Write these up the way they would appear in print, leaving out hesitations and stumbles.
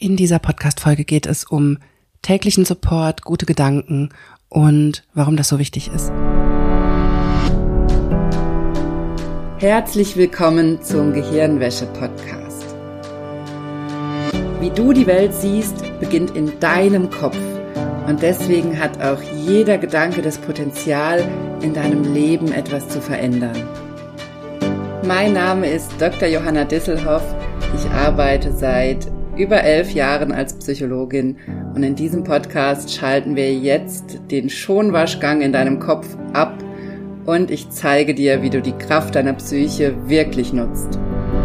In dieser Podcast-Folge geht es um täglichen Support, gute Gedanken und warum das so wichtig ist. Herzlich willkommen zum Gehirnwäsche-Podcast. Wie du die Welt siehst, beginnt in deinem Kopf. Und deswegen hat auch jeder Gedanke das Potenzial, in deinem Leben etwas zu verändern. Mein Name ist Dr. Johanna Disselhoff. Ich arbeite seit über 11 Jahren als Psychologin und in diesem Podcast schalten wir jetzt den Schonwaschgang in deinem Kopf ab und ich zeige dir, wie du die Kraft deiner Psyche wirklich nutzt.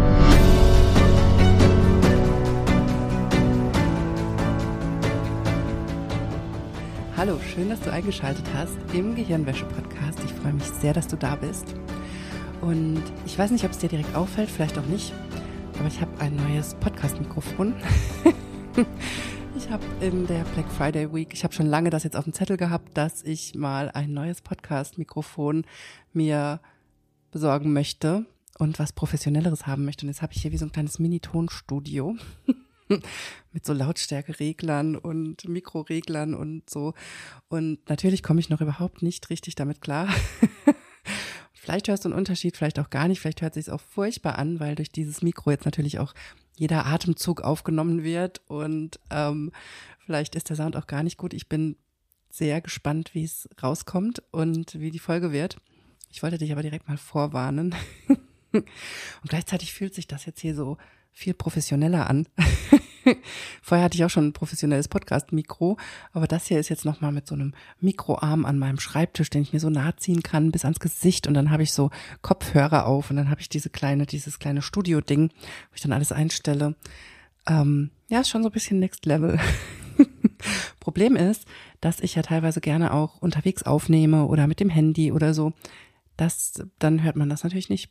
Hallo, schön, dass du eingeschaltet hast im Gehirnwäsche-Podcast. Ich freue mich sehr, dass du da bist. Und ich weiß nicht, ob es dir direkt auffällt, vielleicht auch nicht, aber ich habe ein neues Podcast-Mikrofon. Ich habe in der Black Friday Week, ich habe schon lange das jetzt auf dem Zettel gehabt, dass ich mal ein neues Podcast-Mikrofon mir besorgen möchte und was Professionelleres haben möchte. Und jetzt habe ich hier wie so ein kleines Mini-Tonstudio mit so Lautstärkereglern und Mikroreglern und so. Und natürlich komme ich noch überhaupt nicht richtig damit klar. Vielleicht hörst du einen Unterschied, vielleicht auch gar nicht. Vielleicht hört es sich auch furchtbar an, weil durch dieses Mikro jetzt natürlich auch jeder Atemzug aufgenommen wird. Und vielleicht ist der Sound auch gar nicht gut. Ich bin sehr gespannt, wie es rauskommt und wie die Folge wird. Ich wollte dich aber direkt mal vorwarnen. Und gleichzeitig fühlt sich das jetzt hier so viel professioneller an. Vorher hatte ich auch schon ein professionelles Podcast-Mikro, aber das hier ist jetzt nochmal mit so einem Mikroarm an meinem Schreibtisch, den ich mir so nahe ziehen kann bis ans Gesicht und dann habe ich so Kopfhörer auf und dann habe ich dieses kleine Studio-Ding, wo ich dann alles einstelle. Ja, ist schon so ein bisschen Next Level. Problem ist, dass ich ja teilweise gerne auch unterwegs aufnehme oder mit dem Handy oder so. Dann hört man das natürlich nicht.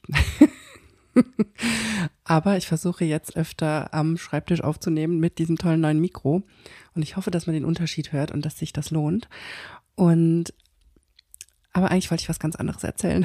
Aber ich versuche jetzt öfter am Schreibtisch aufzunehmen mit diesem tollen neuen Mikro und ich hoffe, dass man den Unterschied hört und dass sich das lohnt. Aber eigentlich wollte ich was ganz anderes erzählen.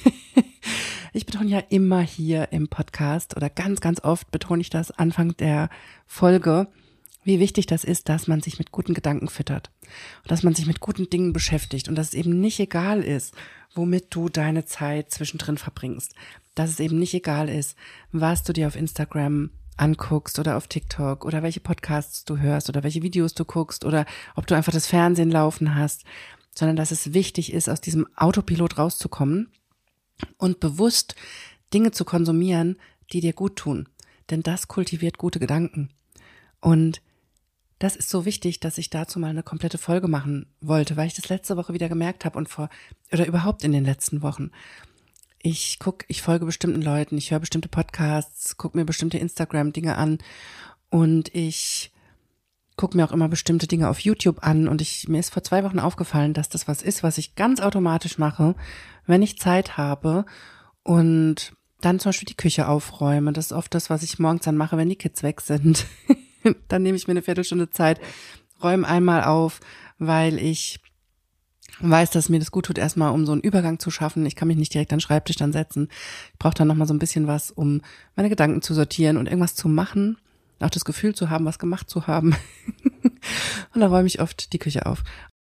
Ich betone ja immer hier im Podcast oder ganz, ganz oft betone ich das Anfang der Folge, wie wichtig das ist, dass man sich mit guten Gedanken füttert und dass man sich mit guten Dingen beschäftigt und dass es eben nicht egal ist, womit du deine Zeit zwischendrin verbringst. Dass es eben nicht egal ist, was du dir auf Instagram anguckst oder auf TikTok oder welche Podcasts du hörst oder welche Videos du guckst oder ob du einfach das Fernsehen laufen hast, sondern dass es wichtig ist, aus diesem Autopilot rauszukommen und bewusst Dinge zu konsumieren, die dir gut tun. Denn das kultiviert gute Gedanken. Und das ist so wichtig, dass ich dazu mal eine komplette Folge machen wollte, weil ich das letzte Woche wieder gemerkt habe oder überhaupt in den letzten Wochen. Ich folge bestimmten Leuten, ich höre bestimmte Podcasts, gucke mir bestimmte Instagram-Dinge an und ich gucke mir auch immer bestimmte Dinge auf YouTube an und mir ist vor 2 Wochen aufgefallen, dass das was ist, was ich ganz automatisch mache, wenn ich Zeit habe und dann zum Beispiel die Küche aufräume. Das ist oft das, was ich morgens dann mache, wenn die Kids weg sind. Dann nehme ich mir eine Viertelstunde Zeit, räume einmal auf, weil ich weiß, dass mir das gut tut, erstmal um so einen Übergang zu schaffen. Ich kann mich nicht direkt an den Schreibtisch dann setzen. Ich brauche dann nochmal so ein bisschen was, um meine Gedanken zu sortieren und irgendwas zu machen. Auch das Gefühl zu haben, was gemacht zu haben. Und da räume ich oft die Küche auf.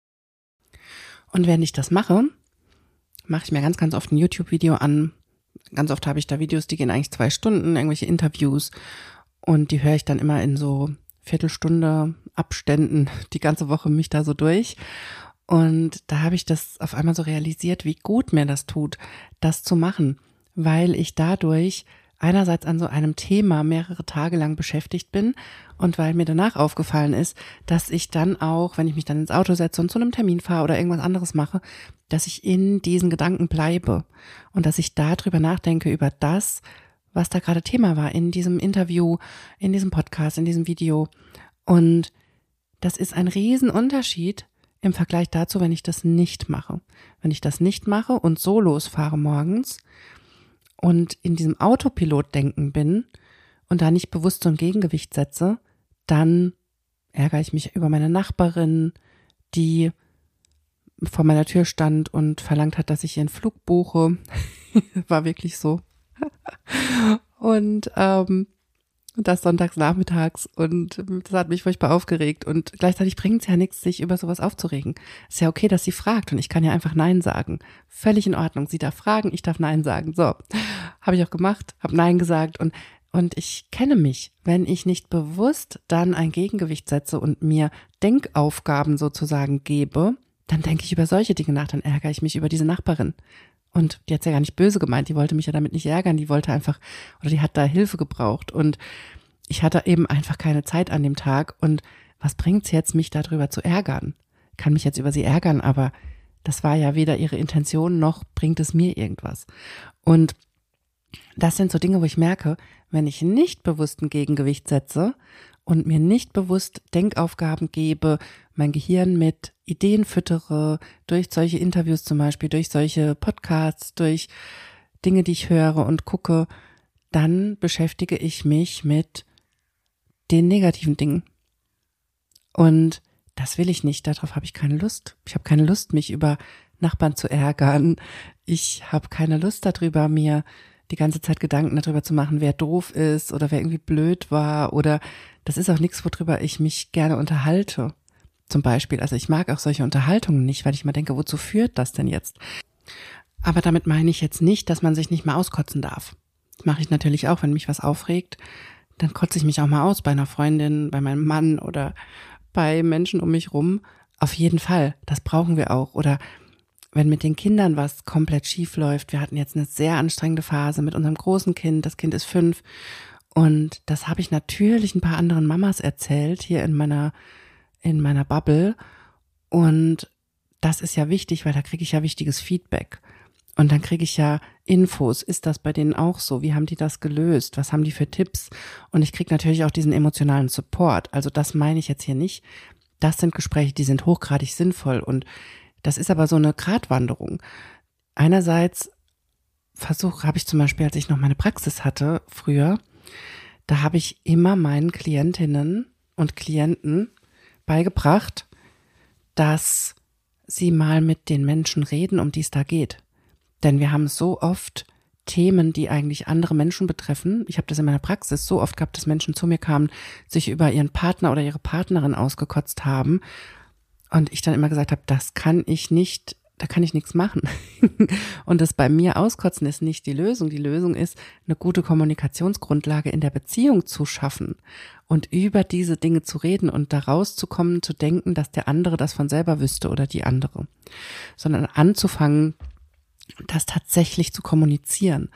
Und während ich das mache ich mir ganz, ganz oft ein YouTube-Video an. Ganz oft habe ich da Videos, die gehen eigentlich 2 Stunden, irgendwelche Interviews. Und die höre ich dann immer in so Viertelstunde Abständen die ganze Woche mich da so durch. Und da habe ich das auf einmal so realisiert, wie gut mir das tut, das zu machen, weil ich dadurch einerseits an so einem Thema mehrere Tage lang beschäftigt bin und weil mir danach aufgefallen ist, dass ich dann auch, wenn ich mich dann ins Auto setze und zu einem Termin fahre oder irgendwas anderes mache, dass ich in diesen Gedanken bleibe und dass ich darüber nachdenke, über das, was da gerade Thema war in diesem Interview, in diesem Podcast, in diesem Video. Und das ist ein Riesenunterschied im Vergleich dazu, wenn ich das nicht mache. Wenn ich das nicht mache und so losfahre morgens und in diesem Autopilot-Denken bin und da nicht bewusst so ein Gegengewicht setze, dann ärgere ich mich über meine Nachbarin, die vor meiner Tür stand und verlangt hat, dass ich ihren Flug buche. War wirklich so. Und Und das sonntags nachmittags und das hat mich furchtbar aufgeregt und gleichzeitig bringt es ja nichts, sich über sowas aufzuregen. Ist ja okay, dass sie fragt und ich kann ja einfach Nein sagen. Völlig in Ordnung. Sie darf fragen, ich darf Nein sagen. So, habe ich auch gemacht, habe Nein gesagt und ich kenne mich, wenn ich nicht bewusst dann ein Gegengewicht setze und mir Denkaufgaben sozusagen gebe, dann denke ich über solche Dinge nach, dann ärgere ich mich über diese Nachbarin. Und die hat's ja gar nicht böse gemeint, die wollte mich ja damit nicht ärgern, die wollte einfach, oder die hat da Hilfe gebraucht und ich hatte eben einfach keine Zeit an dem Tag und was bringt's jetzt, mich darüber zu ärgern? Ich kann mich jetzt über sie ärgern, aber das war ja weder ihre Intention, noch bringt es mir irgendwas. Und das sind so Dinge, wo ich merke, wenn ich nicht bewusst ein Gegengewicht setze und mir nicht bewusst Denkaufgaben gebe, mein Gehirn mit Ideen füttere, durch solche Interviews zum Beispiel, durch solche Podcasts, durch Dinge, die ich höre und gucke, dann beschäftige ich mich mit den negativen Dingen. Und das will ich nicht, darauf habe ich keine Lust. Ich habe keine Lust, mich über Nachbarn zu ärgern. Ich habe keine Lust darüber, mir die ganze Zeit Gedanken darüber zu machen, wer doof ist oder wer irgendwie blöd war oder das ist auch nichts, worüber ich mich gerne unterhalte. Zum Beispiel, also ich mag auch solche Unterhaltungen nicht, weil ich mal denke, wozu führt das denn jetzt? Aber damit meine ich jetzt nicht, dass man sich nicht mal auskotzen darf. Das mache ich natürlich auch, wenn mich was aufregt, dann kotze ich mich auch mal aus bei einer Freundin, bei meinem Mann oder bei Menschen um mich rum. Auf jeden Fall, das brauchen wir auch. Oder wenn mit den Kindern was komplett schief läuft. Wir hatten jetzt eine sehr anstrengende Phase mit unserem großen Kind. Das Kind ist 5 und das habe ich natürlich ein paar anderen Mamas erzählt hier in meiner Bubble und das ist ja wichtig, weil da kriege ich ja wichtiges Feedback und dann kriege ich ja Infos. Ist das bei denen auch so? Wie haben die das gelöst? Was haben die für Tipps? Und ich kriege natürlich auch diesen emotionalen Support. Also das meine ich jetzt hier nicht. Das sind Gespräche, die sind hochgradig sinnvoll und das ist aber so eine Gratwanderung. Einerseits habe ich zum Beispiel, als ich noch meine Praxis hatte früher, da habe ich immer meinen Klientinnen und Klienten beigebracht, dass sie mal mit den Menschen reden, um die es da geht. Denn wir haben so oft Themen, die eigentlich andere Menschen betreffen. Ich habe das in meiner Praxis so oft gehabt, dass Menschen zu mir kamen, sich über ihren Partner oder ihre Partnerin ausgekotzt haben. Und ich dann immer gesagt habe, da kann ich nichts machen. Und das bei mir auskotzen ist nicht die Lösung. Die Lösung ist, eine gute Kommunikationsgrundlage in der Beziehung zu schaffen und über diese Dinge zu reden und da rauszukommen, zu denken, dass der andere das von selber wüsste oder die andere. Sondern anzufangen, das tatsächlich zu kommunizieren.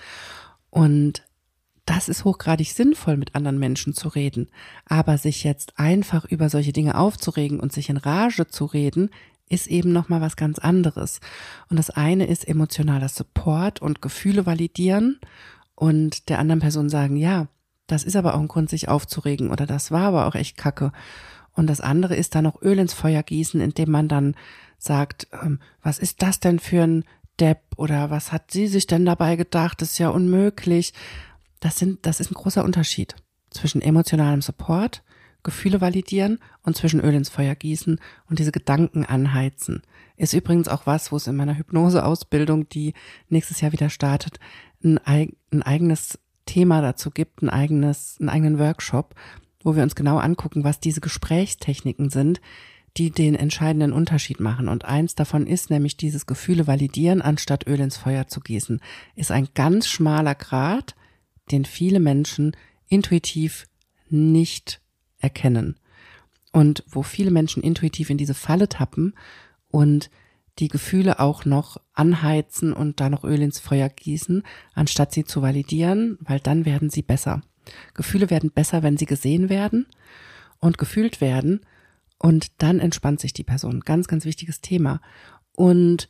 Und das ist hochgradig sinnvoll, mit anderen Menschen zu reden. Aber sich jetzt einfach über solche Dinge aufzuregen und sich in Rage zu reden, ist eben nochmal was ganz anderes. Und das eine ist emotionaler Support und Gefühle validieren und der anderen Person sagen, ja, das ist aber auch ein Grund, sich aufzuregen oder das war aber auch echt Kacke. Und das andere ist dann noch Öl ins Feuer gießen, indem man dann sagt, was ist das denn für ein Depp oder was hat sie sich denn dabei gedacht, das ist ja unmöglich. Das ist ein großer Unterschied zwischen emotionalem Support, Gefühle validieren und zwischen Öl ins Feuer gießen und diese Gedanken anheizen. Ist übrigens auch was, wo es in meiner Hypnoseausbildung, die nächstes Jahr wieder startet, ein eigenes Thema dazu gibt, einen eigenen Workshop, wo wir uns genau angucken, was diese Gesprächstechniken sind, die den entscheidenden Unterschied machen. Und eins davon ist nämlich dieses Gefühle validieren, anstatt Öl ins Feuer zu gießen. Ist ein ganz schmaler Grat, den viele Menschen intuitiv nicht erkennen. Und wo viele Menschen intuitiv in diese Falle tappen und die Gefühle auch noch anheizen und da noch Öl ins Feuer gießen, anstatt sie zu validieren, weil dann werden sie besser. Gefühle werden besser, wenn sie gesehen werden und gefühlt werden und dann entspannt sich die Person. Ganz, ganz wichtiges Thema. Und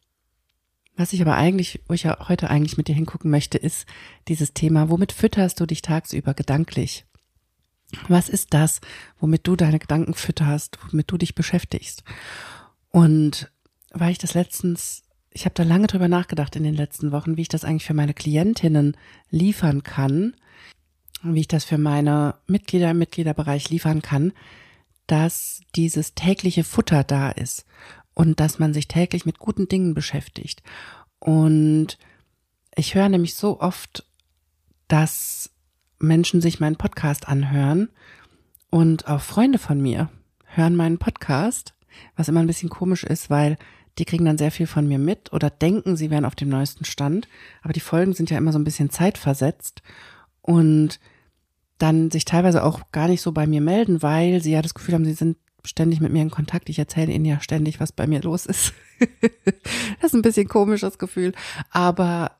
wo ich ja heute eigentlich mit dir hingucken möchte, ist dieses Thema, womit fütterst du dich tagsüber gedanklich? Was ist das, womit du deine Gedanken fütterst, womit du dich beschäftigst? Und weil ich habe da lange drüber nachgedacht in den letzten Wochen, wie ich das eigentlich für meine Klientinnen liefern kann, wie ich das für meine Mitglieder im Mitgliederbereich liefern kann, dass dieses tägliche Futter da ist und dass man sich täglich mit guten Dingen beschäftigt. Und ich höre nämlich so oft, dass Menschen sich meinen Podcast anhören und auch Freunde von mir hören meinen Podcast, was immer ein bisschen komisch ist, weil die kriegen dann sehr viel von mir mit oder denken, sie wären auf dem neuesten Stand, aber die Folgen sind ja immer so ein bisschen zeitversetzt und dann sich teilweise auch gar nicht so bei mir melden, weil sie ja das Gefühl haben, sie sind ständig mit mir in Kontakt. Ich erzähle ihnen ja ständig, was bei mir los ist. Das ist ein bisschen komisch, das Gefühl. Aber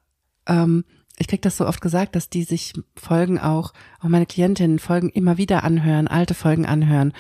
ich kriege das so oft gesagt, dass die sich Folgen auch meine Klientinnen Folgen immer wieder anhören, alte Folgen anhören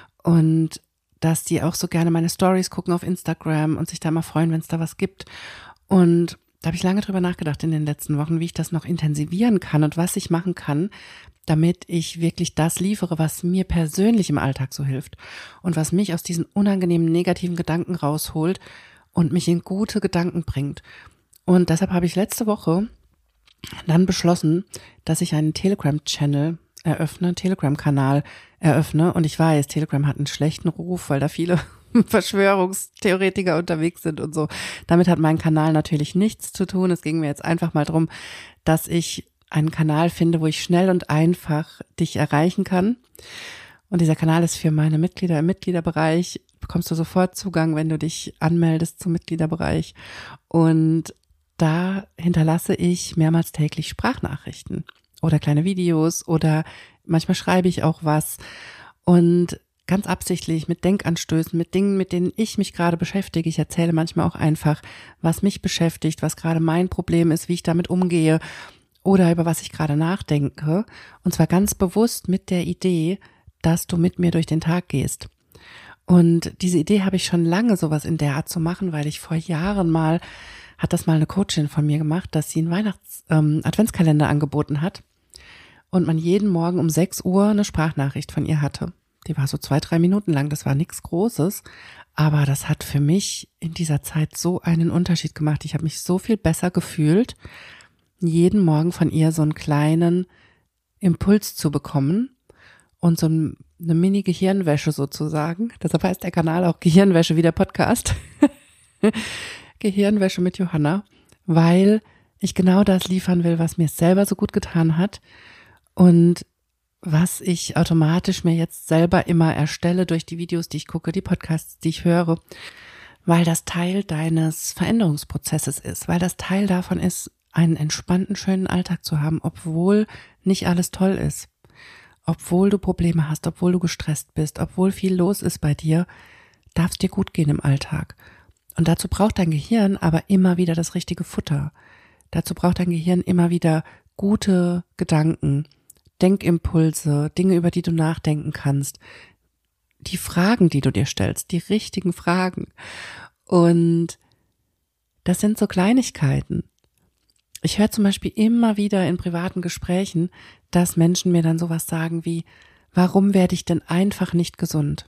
und dass die auch so gerne meine Stories gucken auf Instagram und sich da mal freuen, wenn es da was gibt. Und da habe ich lange drüber nachgedacht in den letzten Wochen, wie ich das noch intensivieren kann und was ich machen kann, damit ich wirklich das liefere, was mir persönlich im Alltag so hilft und was mich aus diesen unangenehmen negativen Gedanken rausholt und mich in gute Gedanken bringt. Und deshalb habe ich letzte Woche dann beschlossen, dass ich einen Telegram-Channel Telegram-Kanal eröffne. Und ich weiß, Telegram hat einen schlechten Ruf, weil da viele Verschwörungstheoretiker unterwegs sind und so. Damit hat mein Kanal natürlich nichts zu tun. Es ging mir jetzt einfach mal darum, dass ich einen Kanal finde, wo ich schnell und einfach dich erreichen kann. Und dieser Kanal ist für meine Mitglieder im Mitgliederbereich. Bekommst du sofort Zugang, wenn du dich anmeldest zum Mitgliederbereich. Und da hinterlasse ich mehrmals täglich Sprachnachrichten oder kleine Videos oder manchmal schreibe ich auch was und ganz absichtlich mit Denkanstößen, mit Dingen, mit denen ich mich gerade beschäftige. Ich erzähle manchmal auch einfach, was mich beschäftigt, was gerade mein Problem ist, wie ich damit umgehe oder über was ich gerade nachdenke. Und zwar ganz bewusst mit der Idee, dass du mit mir durch den Tag gehst. Und diese Idee habe ich schon lange, sowas in der Art zu machen, weil ich vor Jahren hat das mal eine Coachin von mir gemacht, dass sie einen Adventskalender angeboten hat und man jeden Morgen um 6 Uhr eine Sprachnachricht von ihr hatte. Die war so 2-3 Minuten lang, das war nichts Großes, aber das hat für mich in dieser Zeit so einen Unterschied gemacht. Ich habe mich so viel besser gefühlt, jeden Morgen von ihr so einen kleinen Impuls zu bekommen und so eine Mini-Gehirnwäsche sozusagen. Deshalb heißt der Kanal auch Gehirnwäsche wie der Podcast. Gehirnwäsche mit Johanna, weil ich genau das liefern will, was mir selber so gut getan hat und was ich automatisch mir jetzt selber immer erstelle durch die Videos, die ich gucke, die Podcasts, die ich höre, weil das Teil deines Veränderungsprozesses ist, weil das Teil davon ist, einen entspannten, schönen Alltag zu haben, obwohl nicht alles toll ist, obwohl du Probleme hast, obwohl du gestresst bist, obwohl viel los ist bei dir, darf es dir gut gehen im Alltag. Und dazu braucht dein Gehirn aber immer wieder das richtige Futter. Dazu braucht dein Gehirn immer wieder gute Gedanken, Denkimpulse, Dinge, über die du nachdenken kannst, die Fragen, die du dir stellst, die richtigen Fragen. Und das sind so Kleinigkeiten. Ich höre zum Beispiel immer wieder in privaten Gesprächen, dass Menschen mir dann sowas sagen wie, warum werde ich denn einfach nicht gesund?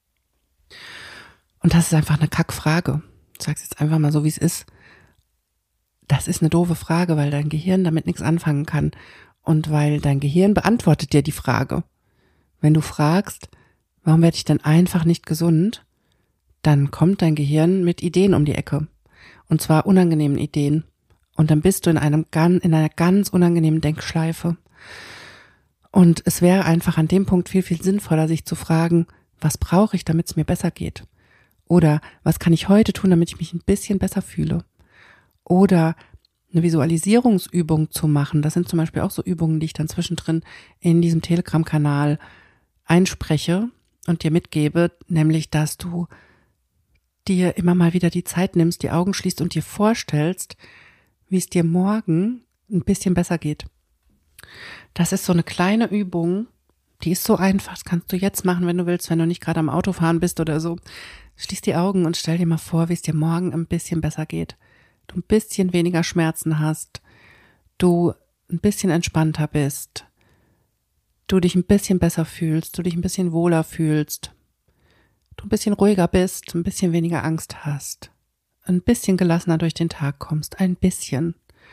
Und das ist einfach eine Kackfrage. Ich sage es jetzt einfach mal so, wie es ist. Das ist eine doofe Frage, weil dein Gehirn damit nichts anfangen kann. Und weil dein Gehirn beantwortet dir die Frage. Wenn du fragst, warum werde ich denn einfach nicht gesund, dann kommt dein Gehirn mit Ideen um die Ecke. Und zwar unangenehmen Ideen. Und dann bist du in einer ganz unangenehmen Denkschleife. Und es wäre einfach an dem Punkt viel, viel sinnvoller, sich zu fragen, was brauche ich, damit es mir besser geht? Oder was kann ich heute tun, damit ich mich ein bisschen besser fühle? Oder eine Visualisierungsübung zu machen. Das sind zum Beispiel auch so Übungen, die ich dann zwischendrin in diesem Telegram-Kanal einspreche und dir mitgebe, nämlich, dass du dir immer mal wieder die Zeit nimmst, die Augen schließt und dir vorstellst, wie es dir morgen ein bisschen besser geht. Das ist so eine kleine Übung, die ist so einfach, das kannst du jetzt machen, wenn du willst, wenn du nicht gerade am Autofahren bist oder so. Schließ die Augen und stell dir mal vor, wie es dir morgen ein bisschen besser geht. Du ein bisschen weniger Schmerzen hast, du ein bisschen entspannter bist, du dich ein bisschen besser fühlst, du dich ein bisschen wohler fühlst, du ein bisschen ruhiger bist, ein bisschen weniger Angst hast, ein bisschen gelassener durch den Tag kommst, ein bisschen.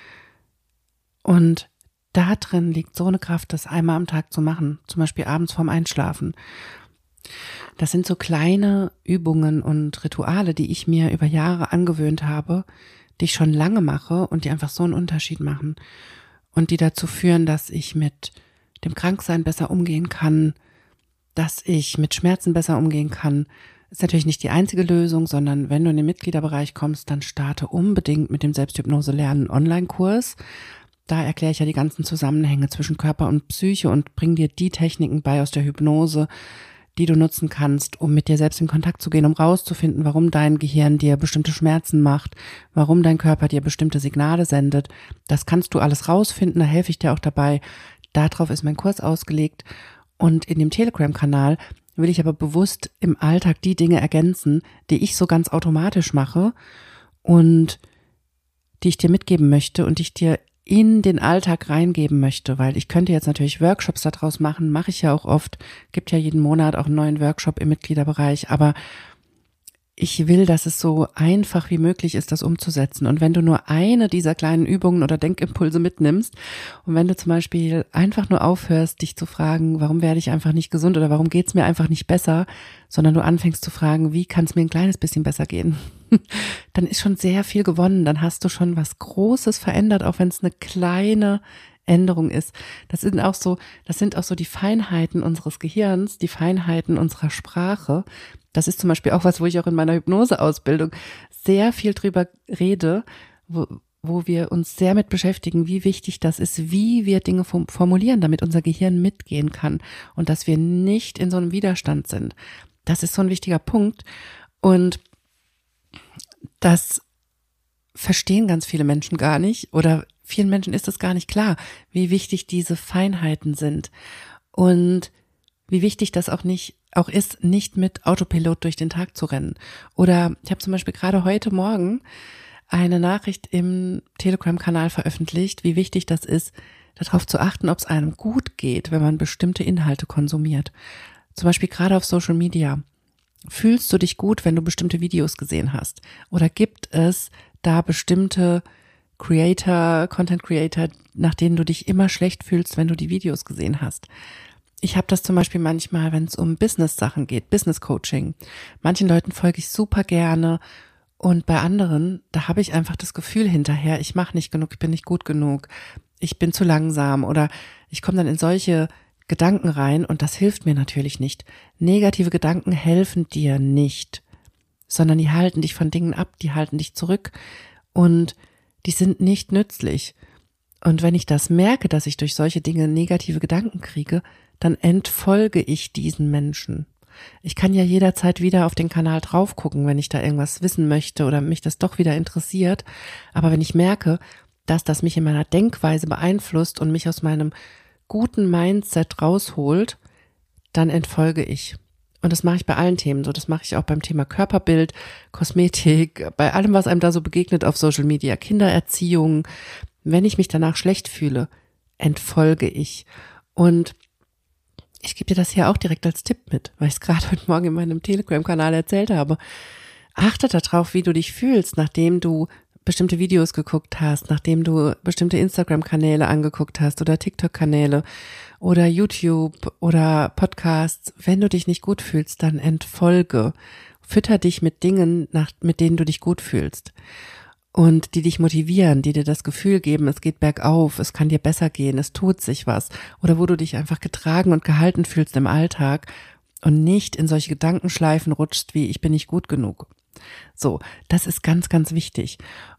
Und da drin liegt so eine Kraft, das einmal am Tag zu machen, zum Beispiel abends vorm Einschlafen. Das sind so kleine Übungen und Rituale, die ich mir über Jahre angewöhnt habe, die ich schon lange mache und die einfach so einen Unterschied machen und die dazu führen, dass ich mit dem Kranksein besser umgehen kann, dass ich mit Schmerzen besser umgehen kann. Ist natürlich nicht die einzige Lösung, sondern wenn du in den Mitgliederbereich kommst, dann starte unbedingt mit dem Selbsthypnose lernen Online-Kurs. Da erkläre ich ja die ganzen Zusammenhänge zwischen Körper und Psyche und bringe dir die Techniken bei aus der Hypnose, die du nutzen kannst, um mit dir selbst in Kontakt zu gehen, um rauszufinden, warum dein Gehirn dir bestimmte Schmerzen macht, warum dein Körper dir bestimmte Signale sendet. Das kannst du alles rausfinden, da helfe ich dir auch dabei. Darauf ist mein Kurs ausgelegt. Und in dem Telegram-Kanal will ich aber bewusst im Alltag die Dinge ergänzen, die ich so ganz automatisch mache und die ich dir mitgeben möchte und die ich dir in den Alltag reingeben möchte, weil ich könnte jetzt natürlich Workshops daraus machen, mache ich ja auch oft, gibt ja jeden Monat auch einen neuen Workshop im Mitgliederbereich, aber ich will, dass es so einfach wie möglich ist, das umzusetzen. Und wenn du nur eine dieser kleinen Übungen oder Denkimpulse mitnimmst und wenn du zum Beispiel einfach nur aufhörst, dich zu fragen, warum werde ich einfach nicht gesund oder warum geht es mir einfach nicht besser, sondern du anfängst zu fragen, wie kann es mir ein kleines bisschen besser gehen, dann ist schon sehr viel gewonnen. Dann hast du schon was Großes verändert, auch wenn es eine kleine Änderung ist. Das sind auch so die Feinheiten unseres Gehirns, die Feinheiten unserer Sprache. Das ist zum Beispiel auch was, wo ich auch in meiner Hypnoseausbildung sehr viel drüber rede, wo wir uns sehr mit beschäftigen, wie wichtig das ist, wie wir Dinge formulieren, damit unser Gehirn mitgehen kann und dass wir nicht in so einem Widerstand sind. Das ist so ein wichtiger Punkt und das verstehen ganz viele Menschen gar nicht oder vielen Menschen ist es gar nicht klar, wie wichtig diese Feinheiten sind und wie wichtig das auch ist, nicht mit Autopilot durch den Tag zu rennen. Oder ich habe zum Beispiel gerade heute Morgen eine Nachricht im Telegram-Kanal veröffentlicht, wie wichtig das ist, darauf zu achten, ob es einem gut geht, wenn man bestimmte Inhalte konsumiert. Zum Beispiel gerade auf Social Media. Fühlst du dich gut, wenn du bestimmte Videos gesehen hast? Oder gibt es da bestimmte Content Creator, nach denen du dich immer schlecht fühlst, wenn du die Videos gesehen hast? Ich habe das zum Beispiel manchmal, wenn es um Business-Sachen geht, Business-Coaching. Manchen Leuten folge ich super gerne und bei anderen, da habe ich einfach das Gefühl hinterher, ich mache nicht genug, ich bin nicht gut genug, ich bin zu langsam oder ich komme dann in solche Gedanken rein und das hilft mir natürlich nicht. Negative Gedanken helfen dir nicht, sondern die halten dich von Dingen ab, die halten dich zurück und die sind nicht nützlich. Und wenn ich das merke, dass ich durch solche Dinge negative Gedanken kriege, dann entfolge ich diesen Menschen. Ich kann ja jederzeit wieder auf den Kanal drauf gucken, wenn ich da irgendwas wissen möchte oder mich das doch wieder interessiert. Aber wenn ich merke, dass das mich in meiner Denkweise beeinflusst und mich aus meinem guten Mindset rausholt, dann entfolge ich. Und das mache ich bei allen Themen so. Das mache ich auch beim Thema Körperbild, Kosmetik, bei allem, was einem da so begegnet auf Social Media, Kindererziehung. Wenn ich mich danach schlecht fühle, entfolge ich. Und ich gebe dir das hier auch direkt als Tipp mit, weil ich es gerade heute Morgen in meinem Telegram-Kanal erzählt habe. Achte darauf, wie du dich fühlst, nachdem du bestimmte Videos geguckt hast, nachdem du bestimmte Instagram-Kanäle angeguckt hast oder TikTok-Kanäle oder YouTube oder Podcasts. Wenn du dich nicht gut fühlst, dann entfolge. Fütter dich mit Dingen, mit denen du dich gut fühlst. Und die dich motivieren, die dir das Gefühl geben, es geht bergauf, es kann dir besser gehen, es tut sich was. Oder wo du dich einfach getragen und gehalten fühlst im Alltag und nicht in solche Gedankenschleifen rutschst wie ich bin nicht gut genug. So, das ist ganz, ganz wichtig.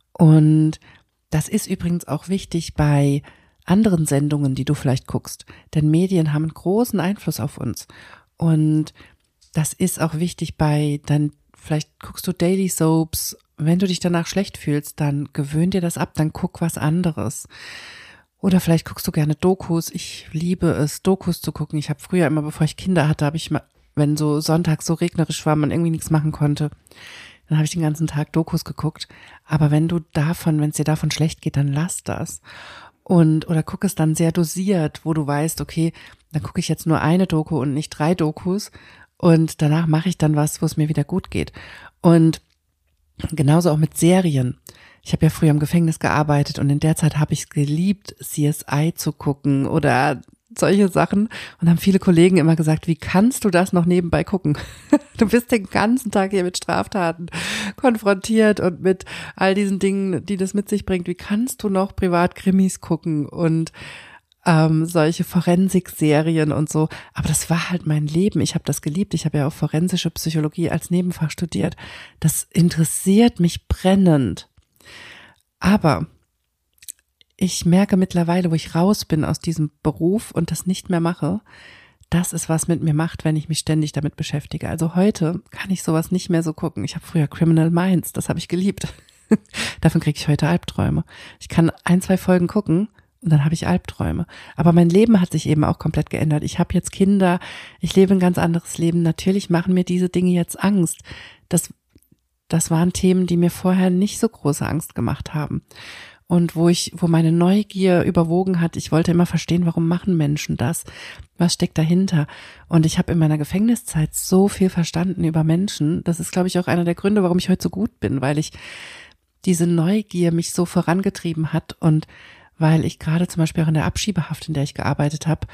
Und das ist übrigens auch wichtig bei anderen Sendungen, die du vielleicht guckst. Denn Medien haben einen großen Einfluss auf uns. Und das ist auch wichtig vielleicht guckst du Daily Soaps. Wenn du dich danach schlecht fühlst, dann gewöhn dir das ab, dann guck was anderes. Oder vielleicht guckst du gerne Dokus. Ich liebe es, Dokus zu gucken. Ich habe früher immer, bevor ich Kinder hatte, wenn so Sonntag so regnerisch war, man irgendwie nichts machen konnte, dann habe ich den ganzen Tag Dokus geguckt. Aber wenn es dir davon schlecht geht, dann lass das. Oder guck es dann sehr dosiert, wo du weißt, okay, dann gucke ich jetzt nur eine Doku und nicht 3 Dokus. Und danach mache ich dann was, wo es mir wieder gut geht. Und genauso auch mit Serien. Ich habe ja früher im Gefängnis gearbeitet und in der Zeit habe ich es geliebt, CSI zu gucken oder solche Sachen. Und haben viele Kollegen immer gesagt, wie kannst du das noch nebenbei gucken? Du bist den ganzen Tag hier mit Straftaten konfrontiert und mit all diesen Dingen, die das mit sich bringt. Wie kannst du noch privat Krimis gucken? Und solche Forensik-Serien und so. Aber das war halt mein Leben. Ich habe das geliebt. Ich habe ja auch forensische Psychologie als Nebenfach studiert. Das interessiert mich brennend. Aber ich merke mittlerweile, wo ich raus bin aus diesem Beruf und das nicht mehr mache, dass es was mit mir macht, wenn ich mich ständig damit beschäftige. Also heute kann ich sowas nicht mehr so gucken. Ich habe früher Criminal Minds, das habe ich geliebt. Davon kriege ich heute Albträume. Ich kann 1, 2 Folgen gucken und dann habe ich Albträume. Aber mein Leben hat sich eben auch komplett geändert. Ich habe jetzt Kinder, ich lebe ein ganz anderes Leben. Natürlich machen mir diese Dinge jetzt Angst. Das waren Themen, die mir vorher nicht so große Angst gemacht haben. Und wo meine Neugier überwogen hat, ich wollte immer verstehen, warum machen Menschen das? Was steckt dahinter? Und ich habe in meiner Gefängniszeit so viel verstanden über Menschen. Das ist, glaube ich, auch einer der Gründe, warum ich heute so gut bin, weil ich diese Neugier mich so vorangetrieben hat und weil ich gerade zum Beispiel auch in der Abschiebehaft, in der ich gearbeitet habe,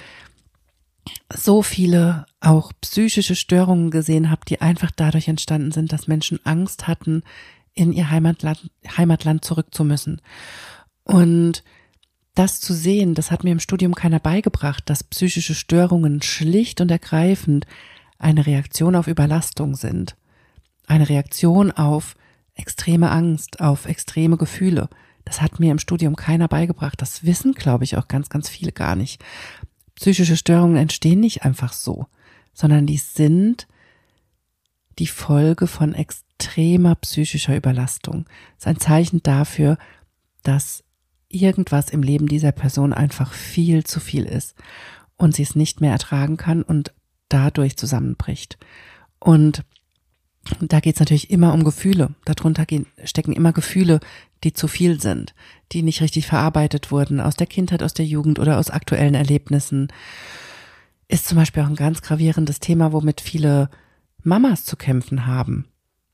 so viele auch psychische Störungen gesehen habe, die einfach dadurch entstanden sind, dass Menschen Angst hatten, in ihr Heimatland zurück zu müssen. Und das zu sehen, das hat mir im Studium keiner beigebracht, dass psychische Störungen schlicht und ergreifend eine Reaktion auf Überlastung sind. Eine Reaktion auf extreme Angst, auf extreme Gefühle. Das hat mir im Studium keiner beigebracht. Das wissen, glaube ich, auch ganz, ganz viele gar nicht. Psychische Störungen entstehen nicht einfach so, sondern die sind die Folge von extremer psychischer Überlastung. Das ist ein Zeichen dafür, dass irgendwas im Leben dieser Person einfach viel zu viel ist und sie es nicht mehr ertragen kann und dadurch zusammenbricht. Und da geht es natürlich immer um Gefühle. Darunter stecken immer Gefühle, die zu viel sind, die nicht richtig verarbeitet wurden, aus der Kindheit, aus der Jugend oder aus aktuellen Erlebnissen. Ist zum Beispiel auch ein ganz gravierendes Thema, womit viele Mamas zu kämpfen haben.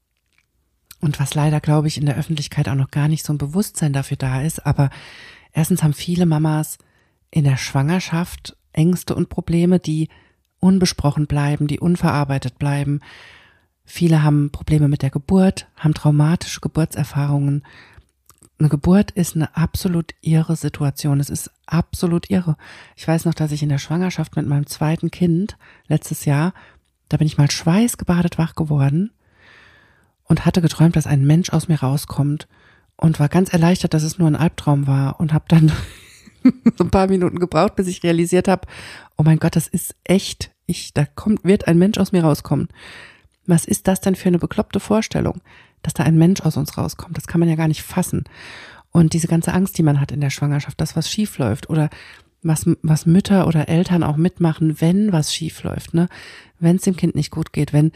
Und was leider, glaube ich, in der Öffentlichkeit auch noch gar nicht so ein Bewusstsein dafür da ist. Aber erstens haben viele Mamas in der Schwangerschaft Ängste und Probleme, die unbesprochen bleiben, die unverarbeitet bleiben. Viele haben Probleme mit der Geburt, haben traumatische Geburtserfahrungen. Eine Geburt ist eine absolut irre Situation. Es ist absolut irre. Ich weiß noch, dass ich in der Schwangerschaft mit meinem 2. Kind letztes Jahr, da bin ich mal schweißgebadet wach geworden und hatte geträumt, dass ein Mensch aus mir rauskommt und war ganz erleichtert, dass es nur ein Albtraum war und habe dann so ein paar Minuten gebraucht, bis ich realisiert habe, oh mein Gott, das ist echt. Wird ein Mensch aus mir rauskommen. Was ist das denn für eine bekloppte Vorstellung, dass da ein Mensch aus uns rauskommt? Das kann man ja gar nicht fassen. Und diese ganze Angst, die man hat in der Schwangerschaft, dass was schief läuft oder was Mütter oder Eltern auch mitmachen, wenn was schief läuft, ne? Wenn es dem Kind nicht gut geht, wenn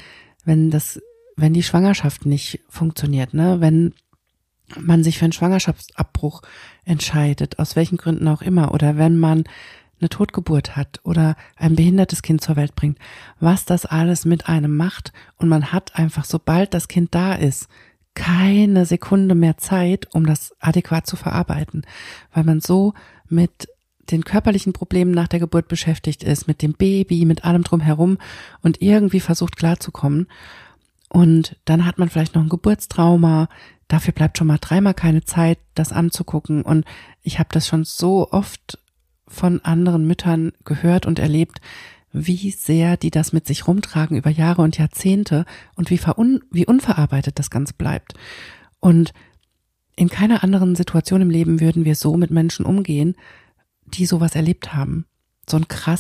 die Schwangerschaft nicht funktioniert, ne? Wenn man sich für einen Schwangerschaftsabbruch entscheidet, aus welchen Gründen auch immer, oder wenn man eine Totgeburt hat oder ein behindertes Kind zur Welt bringt, was das alles mit einem macht. Und man hat einfach, sobald das Kind da ist, keine Sekunde mehr Zeit, um das adäquat zu verarbeiten, weil man so mit den körperlichen Problemen nach der Geburt beschäftigt ist, mit dem Baby, mit allem drumherum und irgendwie versucht klarzukommen. Und dann hat man vielleicht noch ein Geburtstrauma, dafür bleibt schon mal 3-mal keine Zeit, das anzugucken. Und ich habe das schon so oft von anderen Müttern gehört und erlebt, wie sehr die das mit sich rumtragen über Jahre und Jahrzehnte und wie unverarbeitet das Ganze bleibt. Und in keiner anderen Situation im Leben würden wir so mit Menschen umgehen, die sowas erlebt haben. So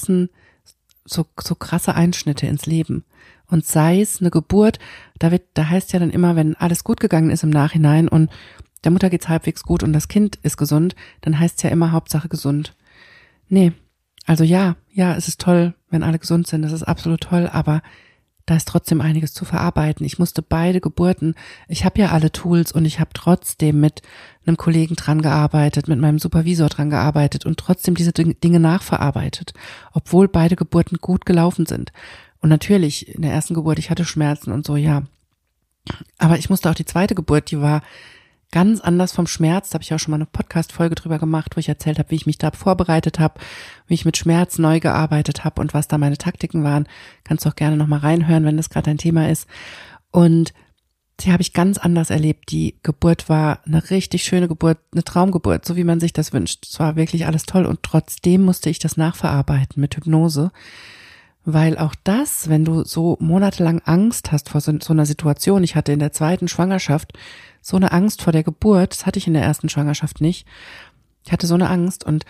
krasse Einschnitte ins Leben. Und sei es eine Geburt, da heißt ja dann immer, wenn alles gut gegangen ist im Nachhinein und der Mutter geht's halbwegs gut und das Kind ist gesund, dann heißt es ja immer Hauptsache gesund. Nee, also ja, es ist toll, wenn alle gesund sind, das ist absolut toll, aber da ist trotzdem einiges zu verarbeiten. Ich musste beide Geburten, ich habe ja alle Tools und ich habe trotzdem mit einem Kollegen dran gearbeitet, mit meinem Supervisor dran gearbeitet und trotzdem diese Dinge nachverarbeitet, obwohl beide Geburten gut gelaufen sind. Und natürlich, in der ersten Geburt, ich hatte Schmerzen und so, ja. Aber ich musste auch die zweite Geburt, die war ganz anders vom Schmerz. Da habe ich auch schon mal eine Podcast-Folge drüber gemacht, wo ich erzählt habe, wie ich mich da vorbereitet habe, wie ich mit Schmerz neu gearbeitet habe und was da meine Taktiken waren. Kannst du auch gerne nochmal reinhören, wenn das gerade ein Thema ist. Und die habe ich ganz anders erlebt. Die Geburt war eine richtig schöne Geburt, eine Traumgeburt, so wie man sich das wünscht. Es war wirklich alles toll und trotzdem musste ich das nachverarbeiten mit Hypnose, weil auch das, wenn du so monatelang Angst hast vor so einer Situation, ich hatte in der 2. Schwangerschaft so eine Angst vor der Geburt, das hatte ich in der 1. Schwangerschaft nicht. Ich hatte so eine Angst und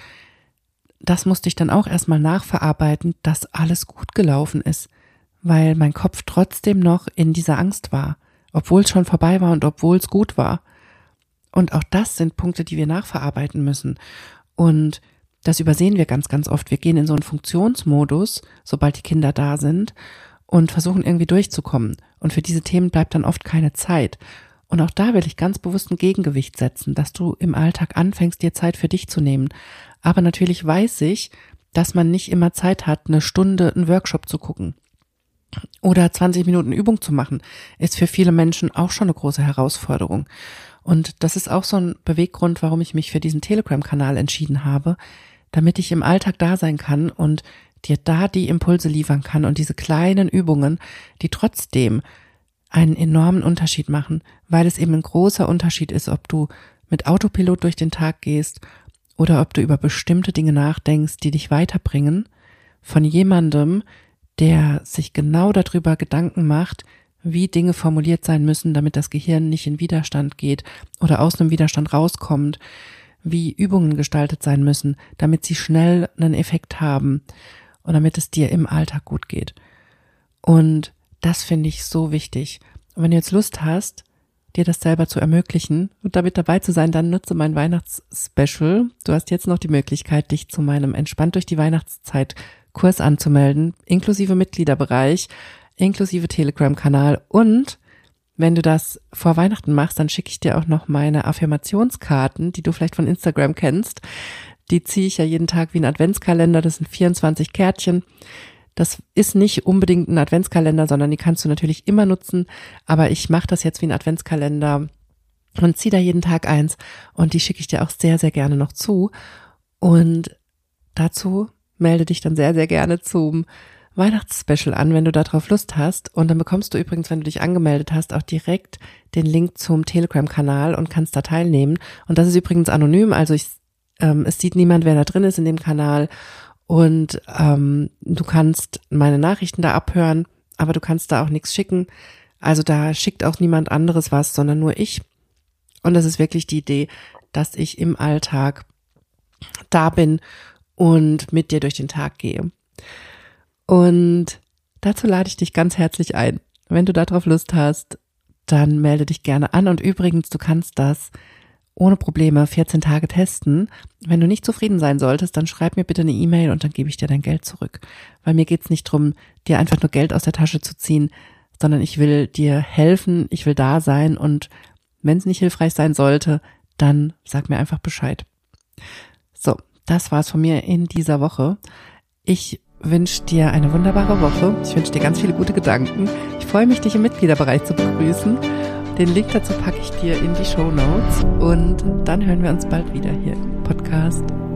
das musste ich dann auch erstmal nachverarbeiten, dass alles gut gelaufen ist, weil mein Kopf trotzdem noch in dieser Angst war. Obwohl es schon vorbei war und obwohl es gut war. Und auch das sind Punkte, die wir nachverarbeiten müssen. Und das übersehen wir ganz, ganz oft. Wir gehen in so einen Funktionsmodus, sobald die Kinder da sind, und versuchen irgendwie durchzukommen. Und für diese Themen bleibt dann oft keine Zeit. Und auch da will ich ganz bewusst ein Gegengewicht setzen, dass du im Alltag anfängst, dir Zeit für dich zu nehmen. Aber natürlich weiß ich, dass man nicht immer Zeit hat, eine Stunde einen Workshop zu gucken. Oder 20 Minuten Übung zu machen, ist für viele Menschen auch schon eine große Herausforderung. Und das ist auch so ein Beweggrund, warum ich mich für diesen Telegram-Kanal entschieden habe, damit ich im Alltag da sein kann und dir da die Impulse liefern kann und diese kleinen Übungen, die trotzdem einen enormen Unterschied machen, weil es eben ein großer Unterschied ist, ob du mit Autopilot durch den Tag gehst oder ob du über bestimmte Dinge nachdenkst, die dich weiterbringen, von jemandem, der sich genau darüber Gedanken macht, wie Dinge formuliert sein müssen, damit das Gehirn nicht in Widerstand geht oder aus einem Widerstand rauskommt, wie Übungen gestaltet sein müssen, damit sie schnell einen Effekt haben und damit es dir im Alltag gut geht. Und das finde ich so wichtig. Und wenn du jetzt Lust hast, dir das selber zu ermöglichen und damit dabei zu sein, dann nutze mein Weihnachtsspecial. Du hast jetzt noch die Möglichkeit, dich zu meinem Entspannt durch die Weihnachtszeit Kurs anzumelden, inklusive Mitgliederbereich, inklusive Telegram-Kanal und wenn du das vor Weihnachten machst, dann schicke ich dir auch noch meine Affirmationskarten, die du vielleicht von Instagram kennst. Die ziehe ich ja jeden Tag wie ein Adventskalender, das sind 24 Kärtchen. Das ist nicht unbedingt ein Adventskalender, sondern die kannst du natürlich immer nutzen, aber ich mache das jetzt wie ein Adventskalender und ziehe da jeden Tag eins und die schicke ich dir auch sehr, sehr gerne noch zu und dazu melde dich dann sehr, sehr gerne zum Weihnachtsspecial an, wenn du darauf Lust hast. Und dann bekommst du übrigens, wenn du dich angemeldet hast, auch direkt den Link zum Telegram-Kanal und kannst da teilnehmen. Und das ist übrigens anonym, also es sieht niemand, wer da drin ist in dem Kanal. Und du kannst meine Nachrichten da abhören, aber du kannst da auch nichts schicken. Also da schickt auch niemand anderes was, sondern nur ich. Und das ist wirklich die Idee, dass ich im Alltag da bin und mit dir durch den Tag gehe. Und dazu lade ich dich ganz herzlich ein. Wenn du darauf Lust hast, dann melde dich gerne an. Und übrigens, du kannst das ohne Probleme 14 Tage testen. Wenn du nicht zufrieden sein solltest, dann schreib mir bitte eine E-Mail und dann gebe ich dir dein Geld zurück. Weil mir geht's nicht drum, dir einfach nur Geld aus der Tasche zu ziehen, sondern ich will dir helfen, ich will da sein und wenn es nicht hilfreich sein sollte, dann sag mir einfach Bescheid. So. Das war's von mir in dieser Woche. Ich wünsche dir eine wunderbare Woche. Ich wünsche dir ganz viele gute Gedanken. Ich freue mich, dich im Mitgliederbereich zu begrüßen. Den Link dazu packe ich dir in die Shownotes und dann hören wir uns bald wieder hier im Podcast.